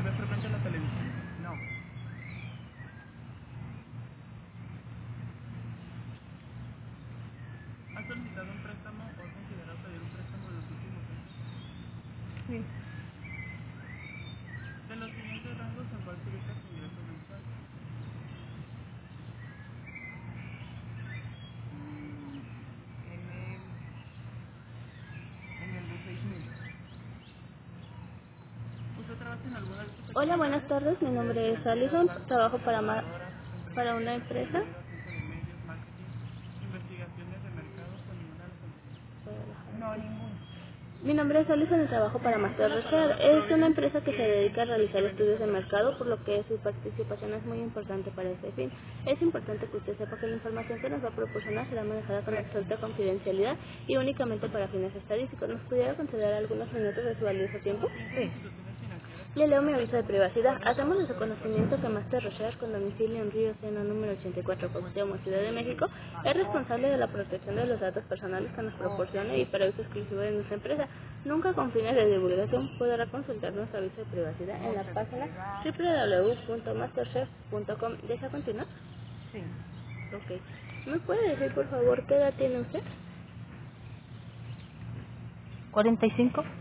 ve frecuente la televisión? No. ¿Has solicitado un préstamo o has considerado pedir un préstamo en los últimos años? Sí. De los siguientes rangos, ¿en cuál se ubica su ingreso mensual? En el de 6,000. ¿Usted trabaja en alguna de estas Hola, actividades? buenas tardes. Mi nombre es Alison. Trabajo para una empresa. Ciencia de medios, marketing, investigaciones de mercados o ninguna de las anteriores. No, ninguno. Mi nombre es Alison y trabajo para Master Research. Es una empresa que se dedica a realizar estudios de mercado, por lo que su participación es muy importante para este fin. Es importante que usted sepa que la información que nos va a proporcionar será manejada con absoluta confidencialidad y únicamente para fines estadísticos. ¿Nos pudiera conceder algunos minutos de su valioso tiempo? Sí. Le leo mi aviso de privacidad. Hacemos de su conocimiento que Master Research, con domicilio en Río Sena número 84, Cuauhtémoc, Ciudad de México, es responsable de la protección de los datos personales que nos proporciona y para uso exclusivo de nuestra empresa. Nunca con fines de divulgación. Podrá consultar nuestro aviso de privacidad en la página www.masterchef.com. ¿Desea continuar? Sí. Ok. ¿Me puede decir, por favor, qué edad tiene usted? 45. Ok.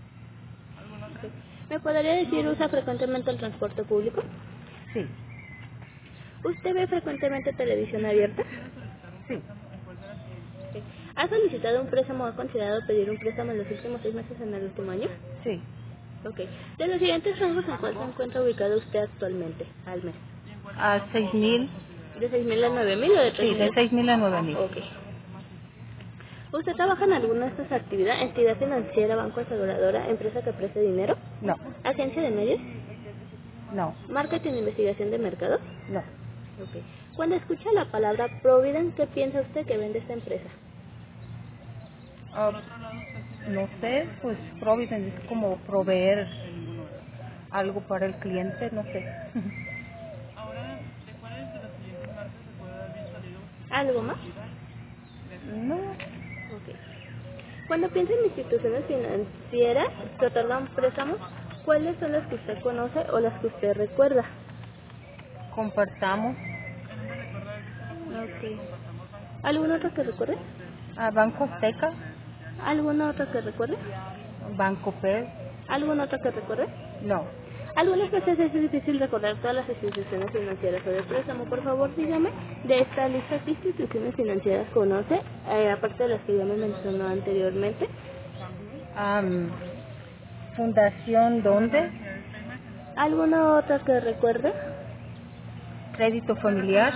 ¿Me podría decir, usa frecuentemente el transporte público? Sí. ¿Usted ve frecuentemente televisión abierta? Sí. Ok. ¿Ha solicitado un préstamo o ha considerado pedir un préstamo en los últimos 6 meses en el último año? Sí. Ok. De los siguientes rangos, ¿en cuál se encuentra ubicado usted actualmente al mes? A 6,000. ¿De 6,000 a 9,000 o de Sí, de 3,000? 6,000 a 9,000. Ok. ¿Usted trabaja en alguna de estas actividades? ¿Entidad financiera, banco, aseguradora, empresa que preste dinero? No. ¿Agencia de medios? No. ¿Marketing e investigación de mercados? No. Ok. Cuando escucha la palabra Provident, ¿qué piensa usted que vende esta empresa? Ah, no sé, pues Providence es como proveer algo para el cliente, no sé. Ahora, ¿de cuáles de las siguientes marcas se puede haber salido ¿Algo más? publicidad? No. Ok. Cuando piensa en instituciones financieras que otorgan préstamos, ¿cuáles son las que usted conoce o las que usted recuerda? Compartamos ¿En dónde recuerda haber visto la publicidad de Ok. Compartamos Banco? ¿Alguna otra que recuerde? a Banco Azteca, ¿Alguna otra que recuerde? Banco Per. ¿Alguna otra que recuerde? No. Algunas veces es difícil recordar todas las instituciones financieras o de préstamo. Por favor, dígame, de esta lista, ¿qué instituciones financieras conoce, aparte de las que ya me mencionó anteriormente? Am, Fundación ¿dónde? ¿Alguna otra que recuerde? Crédito Familiar.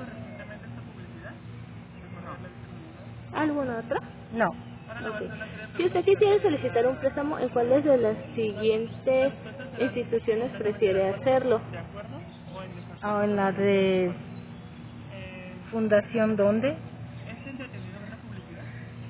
¿Alguna otra? No. Ok. Si usted quisiera solicitar un préstamo, ¿en cuáles de las siguientes instituciones prefiere hacerlo? Ah, en la de Fundación ¿dónde? ¿Es entretenido ver la publicidad?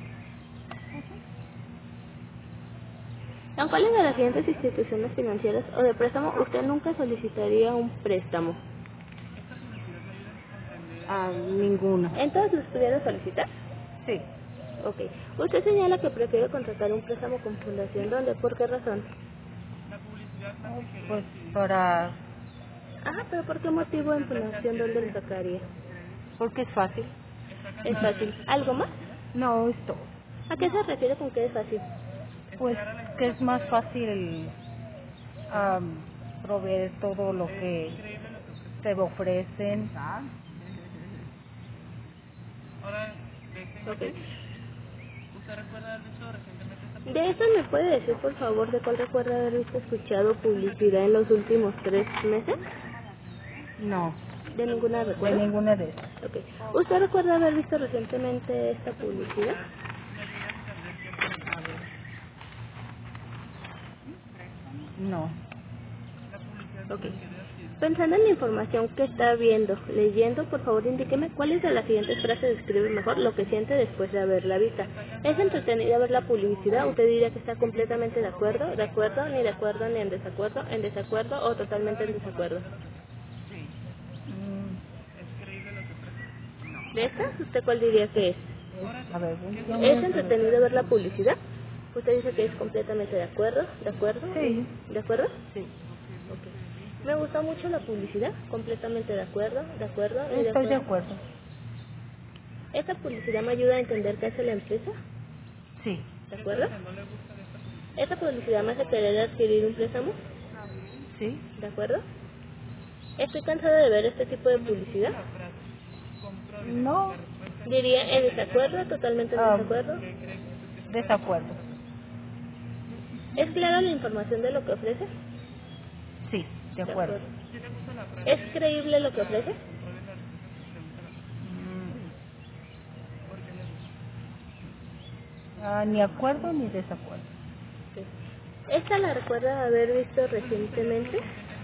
¿En cuáles de las siguientes instituciones financieras o de préstamo usted nunca solicitaría un préstamo? ¿Esta publicidad me ayuda a comprender? Ninguno. ¿En todas las pudiera solicitar? Sí. Ok. Usted señala que prefiere contratar un préstamo con Fundación ¿dónde? ¿Por qué razón? La publicidad me Oh, hace querer pues adquirir. para... Ajá, pero ¿por qué motivo en Fundación ¿dónde le sacaría? porque es fácil. ¿Está Es cansada de ver fácil. este tipo de ¿Algo más? publicidad? No, esto. ¿A qué se refiere con que es fácil? Pues que es más fácil proveer todo lo que Increíble lo que ofrece. te ofrecen. Ahora, de esta Ok. imagen, ¿usted recuerda haber visto recientemente esta ¿De publicidad? eso me puede decir, por favor, de cuál recuerda haber visto escuchado publicidad en los últimos 3 meses? No, ¿De ninguna de recuerda? ninguna de esas. Ok. ¿Usted recuerda haber visto recientemente esta publicidad? Me ayuda a entender qué ofrece. A ver. No. La publicidad Ok. me hace querer adquirir. Pensando en la información que está viendo, leyendo, por favor indíqueme cuáles de las siguientes frases describe mejor lo que siente después de haberla vista. ¿Es entretenida ver la publicidad? ¿Usted diría que está completamente de acuerdo, ni de acuerdo, ni en desacuerdo o totalmente en desacuerdo? Mm, ¿Es creíble lo que ofrece? ¿De estas, usted cuál diría que es? a ver, ¿Es entretenido ver la publicidad? Usted dice que es completamente de acuerdo, Sí. ¿de acuerdo? Sí. Ok. Me gusta mucho la publicidad, completamente de acuerdo, y Estoy de acuerdo. ¿Esta publicidad me ayuda a entender qué hace la empresa? Sí. ¿De acuerdo? ¿Esta publicidad me hace querer adquirir un préstamo? Sí. ¿De acuerdo? Estoy cansada de ver este tipo de publicidad. No. Diría en desacuerdo, totalmente en desacuerdo. Desacuerdo. ¿Es clara la información de lo que ofrece? Sí, de acuerdo. ¿Es creíble lo que ofrece? Ni acuerdo ni desacuerdo. Sí. ¿Esta la recuerda haber visto recientemente?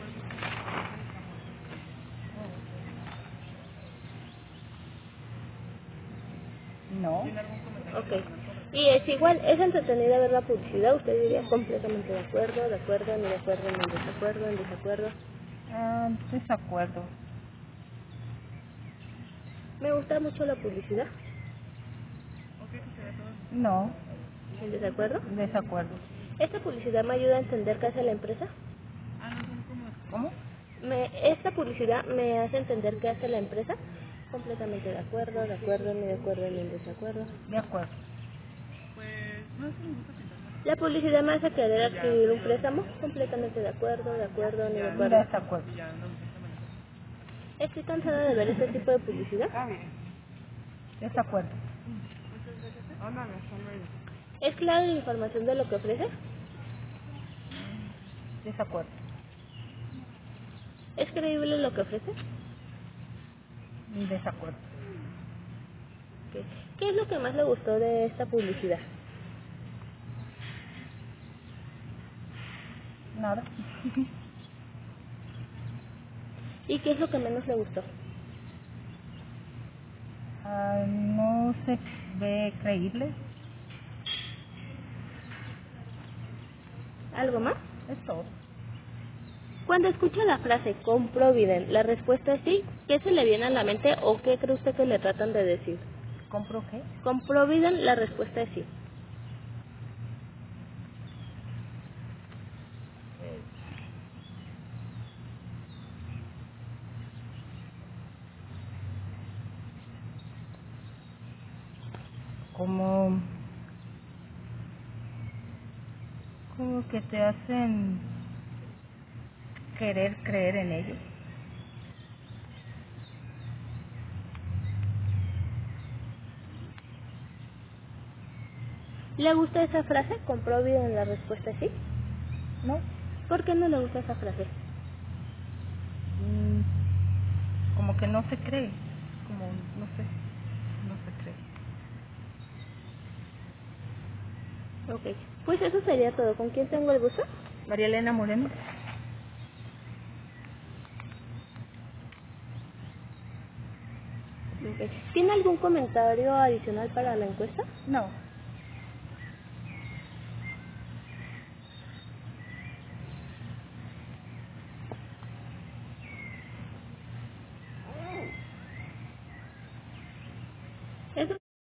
No. Ok. Y es igual, es entretenida ver la publicidad, usted diría completamente de acuerdo, ni de acuerdo, ni desacuerdo, en desacuerdo. Desacuerdo. Me gusta mucho la publicidad. No. ¿En desacuerdo? Desacuerdo. ¿Esta publicidad me ayuda a entender qué hace la empresa? ¿Cómo? ¿Esta publicidad me hace entender qué hace la empresa? Completamente de acuerdo, ni de acuerdo, ni en desacuerdo. De acuerdo. ¿La publicidad me hace querer adquirir un préstamo? Completamente de acuerdo, ni de acuerdo. Desacuerdo. Estoy cansada de ver este tipo de publicidad. Desacuerdo. ¿Es clara la información de lo que ofrece? Desacuerdo. ¿Es creíble lo que ofrece? Desacuerdo. Okay. ¿Qué es lo que más le gustó de esta publicidad? Nada. ¿Y qué es lo que menos le gustó? No se ve creíble. ¿Algo más? Es todo. Cuando escucha la frase con Provident, la respuesta es sí. ¿Qué se le viene a la mente o qué cree usted que le tratan de decir? ¿Compro qué? Con Provident, la respuesta es sí. Como que te hacen querer creer en ellos. ¿Le gusta esa frase? Con Provident, la respuesta es sí. ¿No? ¿Por qué no le gusta esa frase? Como que no se cree. Como, no sé, no se cree. Ok, pues eso sería todo. ¿Con quién tengo el gusto? María Elena Moreno. Okay. ¿Tiene algún comentario adicional para la encuesta? No. Eso.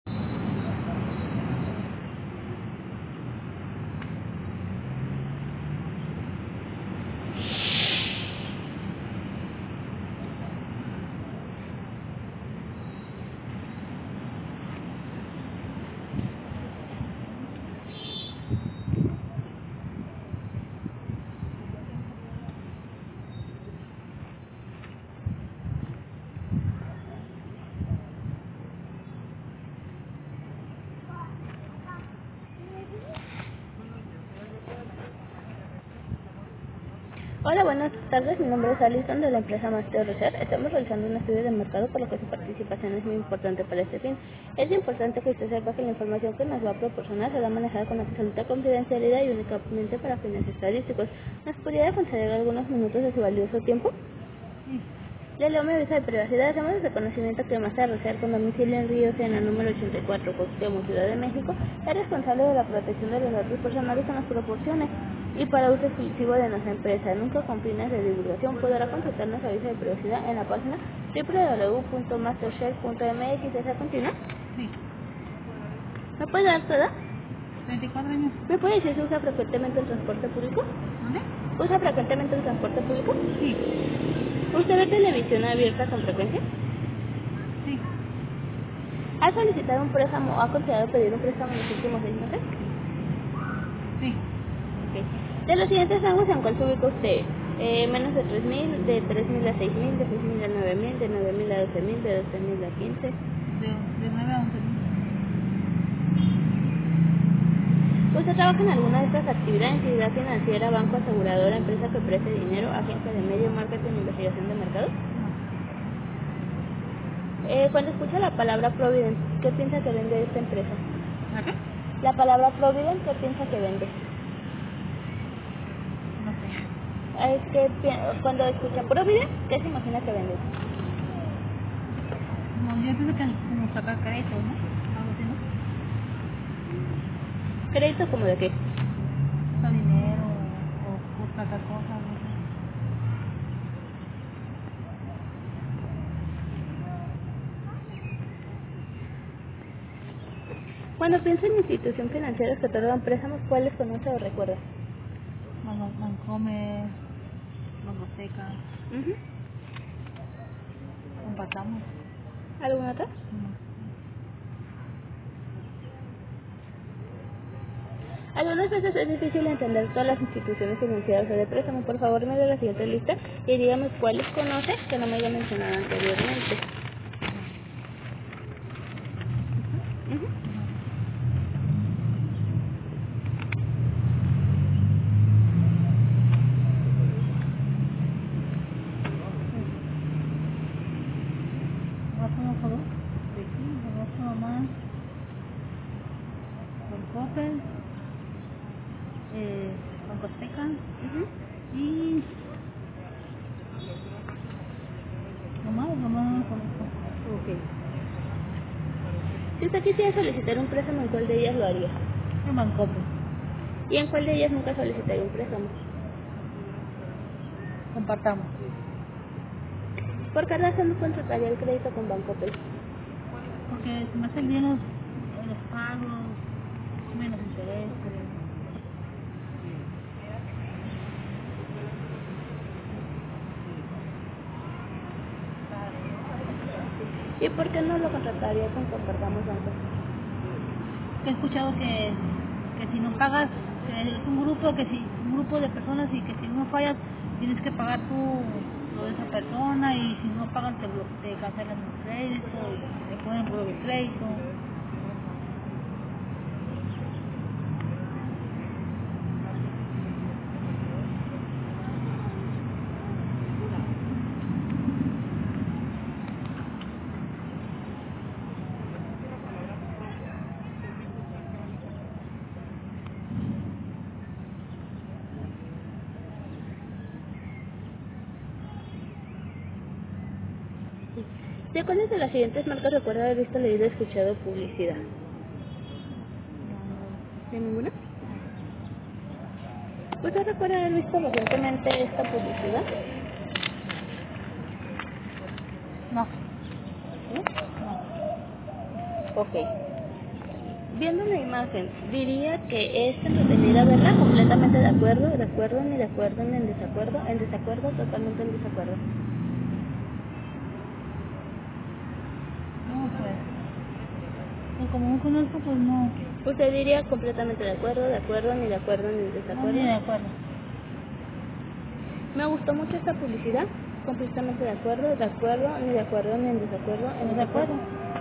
Hola, buenas tardes. Mi nombre es Alison de la empresa Master Research. Estamos realizando un estudio de mercado, por lo que su participación es muy importante para este fin. Es importante que usted sepa que la información que nos va a proporcionar será manejada con absoluta confidencialidad y únicamente para fines estadísticos. ¿Nos podría conceder algunos minutos de su valioso tiempo? Le leo mi aviso de privacidad. Hacemos el reconocimiento que Master Research, con domicilio en Río Sena, número 84, Cuauhtémoc, Ciudad de México, es responsable de la protección de los datos personales que nos proporcione y para uso exclusivo de nuestra empresa, nunca con fines de divulgación. Podrá consultar nuestro aviso de privacidad en la página www.mastershare.mx. ¿Desea continuar? Sí. ¿Me puede dar toda? 24 años. ¿Me puede decir si usa frecuentemente el transporte público? ¿Dónde? ¿Usa frecuentemente el transporte público? Sí. ¿Usted ve televisión abierta con frecuencia? Sí. ¿Ha solicitado un préstamo o ha considerado pedir un préstamo en los últimos 6 meses? Sí. Okay. De los siguientes rangos, ¿en cuál se ubica usted? Menos de 3.000, de 3.000 a 6.000, de 6.000 a 9.000, de 9.000 a 12.000, de 12.000 a 15. De 9 a 11. ¿Usted trabaja en alguna de estas actividades? Entidad financiera, banco, aseguradora, empresa que preste dinero, agencia de medio, marketing, investigación de mercado. Cuando escucha la palabra Provident, ¿qué piensa que vende esta empresa? ¿A qué? La palabra Provident, ¿qué piensa que vende? No sé. Cuando escucha Provident, ¿qué se imagina que vende? No, yo pienso que es como sacar crédito, ¿no? Algo así, ¿no? ¿Crédito como de qué? O dinero o sacar cosas, no sé. Cuando piensa en instituciones financieras que otorgan préstamos, ¿cuáles conoce o recuerda? Bancomer, Bancoteca, Uh-huh. compartamos. ¿Alguna otra? Algunas veces es difícil entender todas las instituciones financieras o de préstamo. Por favor, me dé la siguiente lista y dígame cuáles conoce que no me haya mencionado anteriormente. Uh-huh. Bancomer, Bancoteca Uh-huh. y nomás no conozco. Ok. Si usted quisiera solicitar un préstamo, ¿en cuál de ellas lo haría? En Bancomer, ¿Y en cuál de ellas nunca solicitaría un préstamo? compartamos. ¿Por qué razón no contrataría el crédito con Bancoppel? Porque se me hacen bien los pagos, menos intereses. ¿Y por qué no lo contrataría con Compartamos Banco? He escuchado que si no pagas, es un grupo de personas y que si no fallas tienes que pagar tú lo de esa persona y si no pagan te cancelan el crédito, te ponen por el crédito. ¿De cuáles de las siguientes marcas recuerda haber visto, leído o escuchado publicidad? ¿De ninguna? ¿Usted recuerda haber visto recientemente esta publicidad? No, ¿No? Ok. Viendo la imagen, diría que es entretenida verla, completamente de acuerdo, ni de acuerdo, ni en desacuerdo, totalmente en desacuerdo. no pues como no conozco pues no, Usted diría completamente de acuerdo, ni en no desacuerdo. ni de acuerdo. Me gustó mucho esta publicidad, completamente de acuerdo, ni en desacuerdo, en desacuerdo.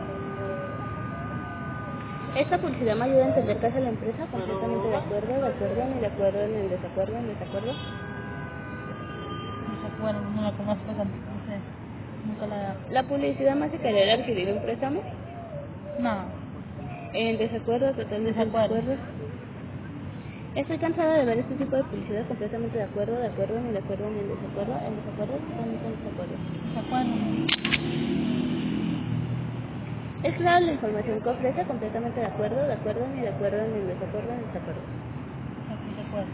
Esta publicidad me ayuda a entender qué hace la empresa, completamente de acuerdo, ni en desacuerdo, Desacuerdo, no la conozco tampoco, no sé, nunca la... La publicidad me hace querer adquirir un préstamo, No, en desacuerdo, totalmente en desacuerdo. desacuerdo. Estoy cansada de ver este tipo de publicidad, completamente de acuerdo, ni en desacuerdo, en desacuerdo, totalmente en desacuerdo. Desacuerdo. Es clara la información que ofrece, completamente de acuerdo, ni en desacuerdo, en desacuerdo. Desacuerdo.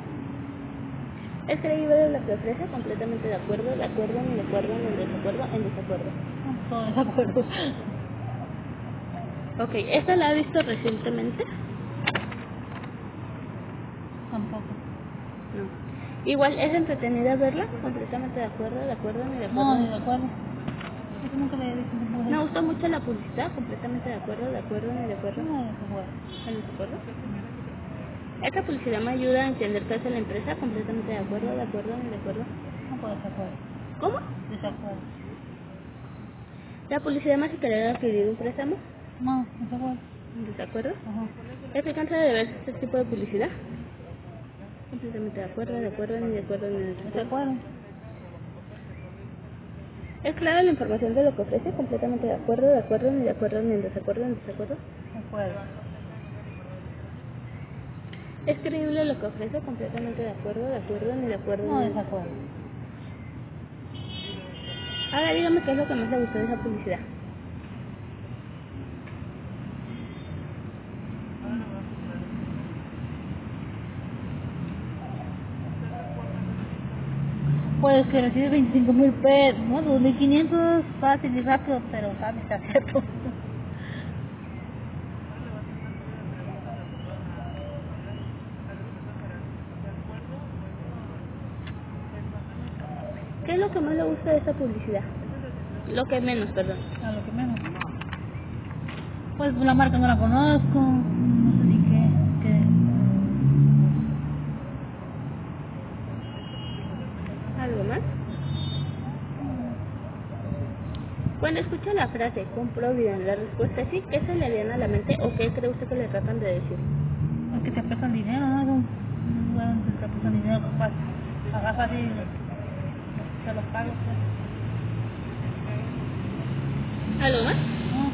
Es creíble lo que ofrece, completamente de acuerdo, ni en desacuerdo, en desacuerdo. Todo desacuerdo. Ok, ¿esta la ha visto recientemente? Tampoco. No. Igual, ¿es entretenida verla? Completamente de acuerdo, ni de acuerdo. No, ni de acuerdo. Eso nunca le he dicho. Me gustó mucho la publicidad, completamente de acuerdo, ni de acuerdo. No, de acuerdo. ¿Están de acuerdo? Esta publicidad me ayuda a entender qué hace la empresa, completamente de acuerdo, ni de acuerdo. No puedo desacuerdo. ¿Cómo? Desacuerdo. ¿La publicidad me hace querer adquirir un préstamo? No, desacuerdo. ¿Desacuerdo? Ajá. ¿Estoy cansada de ver este tipo de publicidad? Completamente de acuerdo, ni de acuerdo. Desacuerdo. ¿Es clara la información de lo que ofrece? Completamente de acuerdo, ni de acuerdo. Desacuerdo. ¿Es creíble lo que ofrece? Completamente de acuerdo, ni de acuerdo. No, desacuerdo. Ahora dígame qué es lo que más le gustó de esa publicidad. Pues que recibe 25,000 pesos, ¿no? 2,500 fácil y rápido, pero sabes, está cierto. ¿Qué es lo que más le gusta de esa publicidad? Lo que menos, perdón. A lo que menos. Pues la marca no la conozco, no sé ni qué. ¿Algo más? Cuando escucha la frase, compro bien, la respuesta es sí, ¿qué se le viene a la mente o qué cree usted que le tratan de decir? Es que te prestan dinero, ¿no? Bueno, te prestan dinero, capaz. Agarra y se los pago, pues. ¿Algo más? No,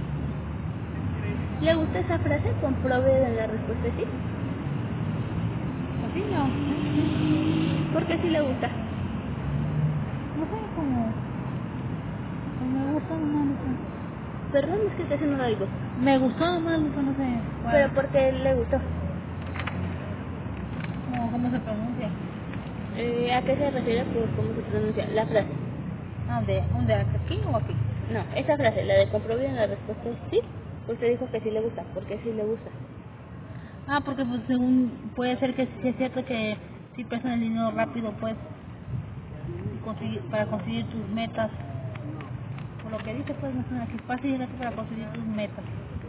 ¿Le gusta esa frase? Compro bien, la respuesta es sí. pues sí, no. ¿Por qué sí le gusta? No sé, como me gustó nomás, no sé. Perdón, es que casi no lo oigo. Me gustó nomás, no sé. Bueno, ¿Pero por qué le gustó? ¿Cómo se pronuncia? ¿A qué se refiere por cómo se pronuncia la frase? ¿Dónde? ¿Aquí o aquí? No, esa frase, la de compro bien, la respuesta es sí. Usted dijo que sí le gusta. ¿Por qué sí le gusta? Porque pues según puede ser que sí es cierto que si prestan el dinero rápido, pues para conseguir tus metas. Por lo que dice, pues no sé, aquí fácil es para conseguir tus metas.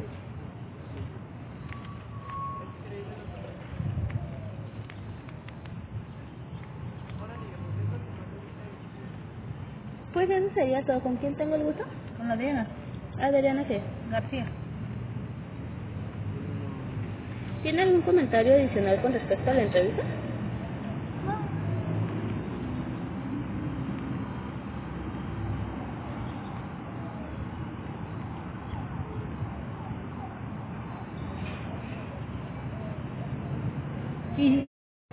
Pues eso sería todo. ¿Con quién tengo el gusto? Con la Adriana Adriana, ¿qué? García. ¿Tiene algún comentario adicional con respecto a la entrevista? Y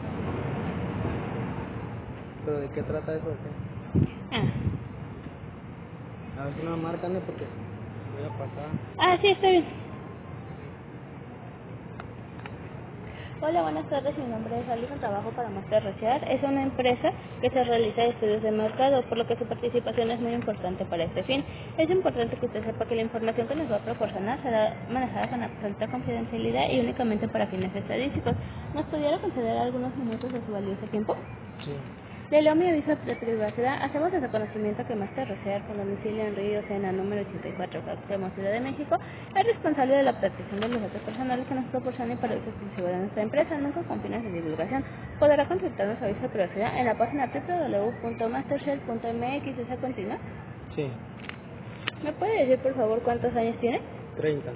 ¿Pero de qué trata eso? ¿Qué? A ver si no me marcan, ¿no? Porque voy a pasar. Sí, está bien. Hola, buenas tardes. Mi nombre es Alison, trabajo para Master Research. Es una empresa que se realiza estudios de mercado, por lo que su participación es muy importante para este fin. Es importante que usted sepa que la información que nos va a proporcionar será manejada con absoluta confidencialidad y únicamente para fines estadísticos. ¿Nos pudiera conceder algunos minutos de su valioso tiempo? Sí. Le leo mi aviso de privacidad. Hacemos el reconocimiento que Master Research, con domicilio en Río Sena, número 84, Cuauhtémoc, Ciudad de México, es responsable de la protección de los datos personales que nos proporciona y para uso exclusivo de nuestra empresa, nunca con fines de divulgación. Podrá consultar nuestro aviso de privacidad en la página www.mastershell.mx. ¿Desea continuar? Sí. ¿Me puede decir, por favor, cuántos años tiene? 30.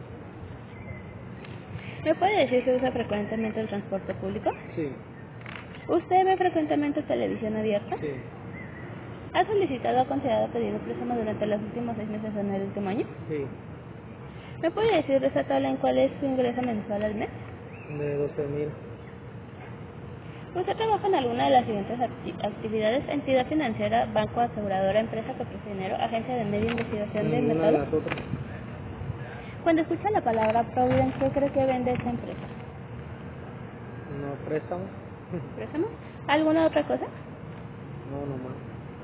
¿Me puede decir si usa frecuentemente el transporte público? Sí. ¿Usted ve frecuentemente televisión abierta? Sí. ¿Ha solicitado o considerado pedir un préstamo durante los últimos 6 meses o en el último año? Sí. ¿Me puede decir de esa tabla en cuál es su ingreso mensual al mes? De 12,000. ¿Usted trabaja en alguna de las siguientes actividades? Entidad financiera, banco, aseguradora, empresa que presta dinero, agencia de media investigación del Ninguna de mercado. las otras. Cuando escucha la palabra Provident, ¿qué cree que vende esta empresa? No préstamos. ¿Préstamo? ¿Alguna otra cosa? No, nomás.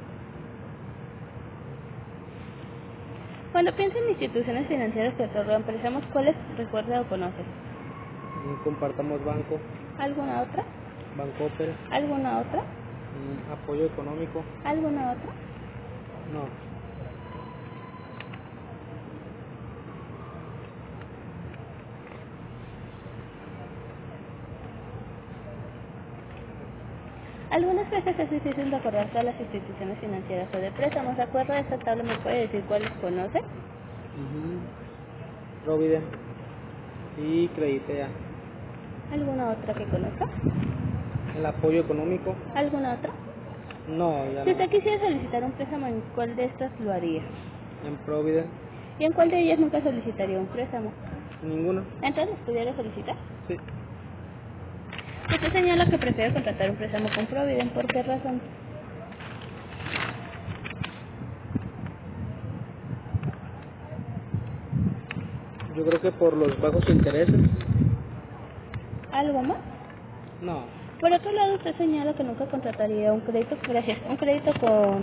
Cuando piensa en instituciones financieras que otorgan préstamos, ¿cuáles recuerda o conoce? Compartamos banco. ¿Alguna otra? Bancoppel. ¿Alguna otra? Apoyo económico. ¿Alguna otra? No. Algunas veces es difícil recordar todas las instituciones financieras o de préstamos. ¿De acuerdo a esta tabla me puede decir cuáles conoce? Provident y Creditea. ¿Alguna otra que conozca? El apoyo económico. ¿Alguna otra? No, ya Si no. usted quisiera solicitar un préstamo, ¿en cuál de estas lo haría? En Provident. ¿Y en cuál de ellas nunca solicitaría un préstamo? Ninguna. Entonces, ¿pudiera solicitar? Sí. Usted señala que prefiere contratar un préstamo con Provident. ¿Por qué razón? Yo creo que por los bajos intereses. ¿Algo más? No. Por otro lado, usted señala que nunca contrataría un crédito, un crédito con...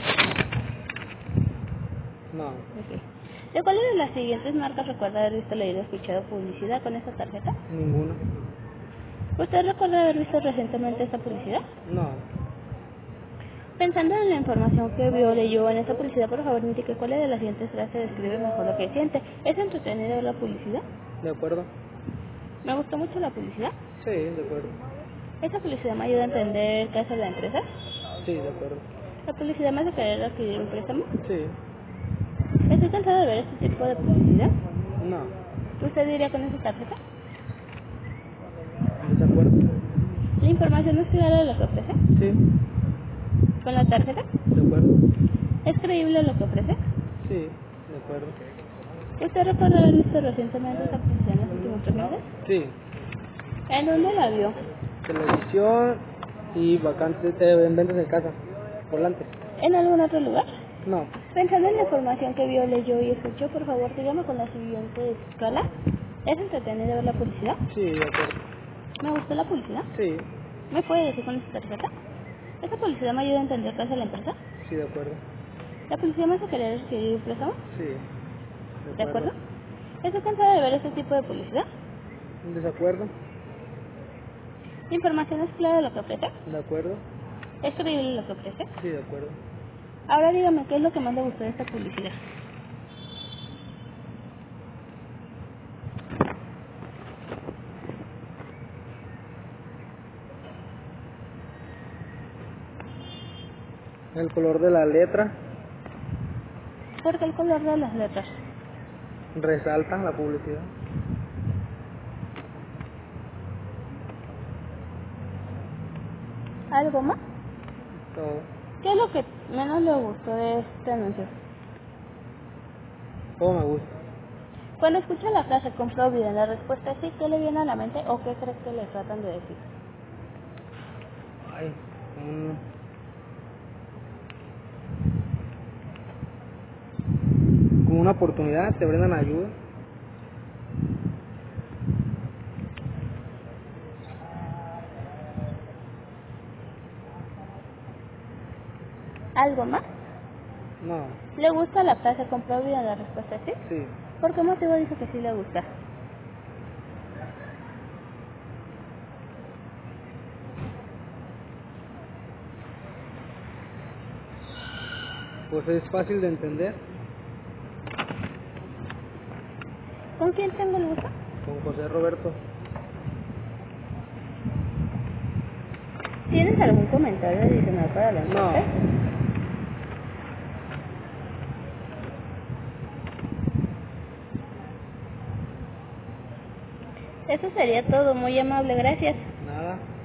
No. Ok. ¿De cuáles de las siguientes marcas recuerda haber visto, leído o escuchado publicidad con esta tarjeta? Ninguna. ¿Usted recuerda haber visto recientemente esta publicidad? No. Pensando en la información que vio o leyó en esta publicidad, por favor indique cuál de las siguientes frases describe mejor lo que siente. ¿Es entretenida la publicidad? ¿De acuerdo? ¿Me gustó mucho la publicidad? Sí, de acuerdo. ¿Esta publicidad me ayuda a entender qué hace la empresa? Sí, de acuerdo. ¿La publicidad me hace querer adquirir un préstamo? Sí. Estoy cansado de ver este tipo de publicidad. No. ¿Usted diría con esa tarjeta? ¿De acuerdo? ¿La información es clara de lo que ofrece? Sí. ¿Con la tarjeta? De acuerdo. ¿Es creíble lo que ofrece? Sí, de acuerdo. ¿Usted recuerda haber visto recientemente esta publicidad en los últimos 3 meses? Sí. ¿En dónde la vio? Televisión y vacantes en ventas de casa. Volantes. ¿En algún otro lugar? No. Pensando en la información que vio, leyó y escuchó, por favor, dígame con la siguiente escala. ¿Es entretenido ver la publicidad? Sí, de acuerdo. ¿Me gustó la publicidad? Sí. ¿Me puede decir con esta tarjeta? ¿Esta publicidad me ayuda a entender qué hace la empresa? Sí, de acuerdo. ¿La publicidad me hace querer adquirir un préstamo? Sí. ¿De acuerdo? ¿Estoy cansada de ver este tipo de publicidad? ¿En desacuerdo? ¿La información es clara de lo que ofrece? De acuerdo. ¿Es creíble lo que ofrece? Sí, de acuerdo. Ahora dígame, ¿qué es lo que más le gustó de esta publicidad? El color de la letra ¿Por qué el color de las letras? resalta la publicidad. ¿Algo más? Todo. ¿Qué es lo que menos le gustó de este anuncio? Todo me gusta. Cuando escucha la frase con Provident, la respuesta es sí, ¿qué le viene a la mente o qué crees que le tratan de decir? Ay, como una oportunidad, te brindan ayuda. ¿Algo más? No. ¿Le gusta la frase con Provident? La respuesta es sí. Sí. ¿Por qué motivo dice que sí le gusta? Pues es fácil de entender. ¿Con quién tengo el gusto? Con José Roberto. ¿Tienes algún comentario adicional para la No. encuesta? Eso sería todo, muy amable, gracias. Nada.